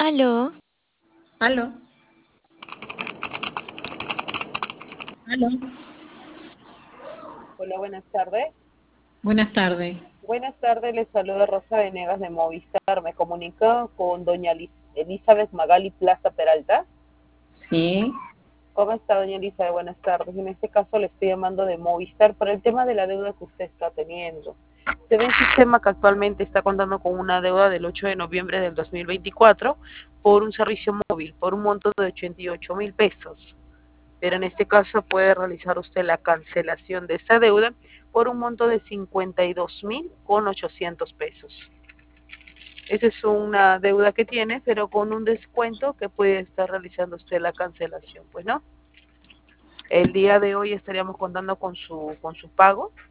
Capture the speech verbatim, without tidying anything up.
Aló, Aló, aló. Hola, buenas tardes. Buenas tardes. Buenas tardes, les saluda Rosa Venegas de Movistar. Me comunica con doña Liz- Elizabeth Magali Plaza Peralta. Sí, ¿Cómo está, doña Elizabeth? Buenas tardes. En este caso le estoy llamando de Movistar por el tema de la deuda que usted está teniendo. Se ve en sistema que actualmente está contando con una deuda del ocho de noviembre del dos mil veinticuatro por un servicio móvil, por un monto de ochenta y ocho mil pesos. Pero en este caso puede realizar usted la cancelación de esa deuda por un monto de cincuenta y dos mil con ochocientos pesos. Esa es una deuda que tiene, pero con un descuento que puede estar realizando usted la cancelación, pues no. El día de hoy estaríamos contando con su, con su pago.